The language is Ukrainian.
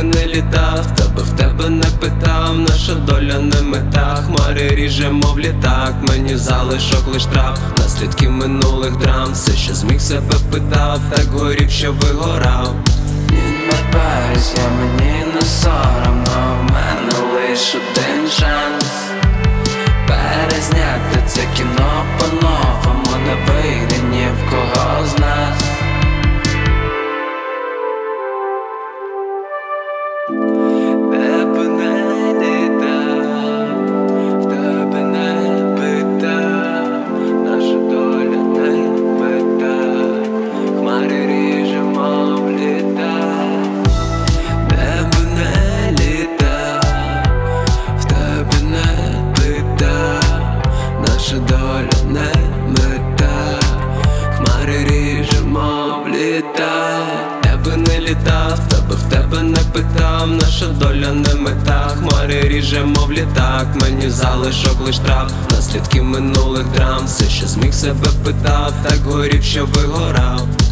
би не літав, в тебе не питав. Наша доля не мета, хмари ріже, мов літак. Мені залишок лиш трав, наслідки минулих драм. Все, що зміг, себе впитав, так горів, що вигорав. Ні, не парюсь, мені не соромно. В мене лиш один шанс перезняти це кіно по-новому. Не вийде ні в кого з нас. Де б не літав, в тебе не питав. Наша доля не мета, хмари ріже, мов літак. Де б не літав, в тебе не питав. Наша доля не мета, хмари ріже, мов літак. Де би не літав, в тебе не питав. Наша доля не мета, хмари ріже, мов літак. Мені залишок лиш трав, наслідки минулих драм. Все, що зміг, себе впитав, так горів, що вигорав.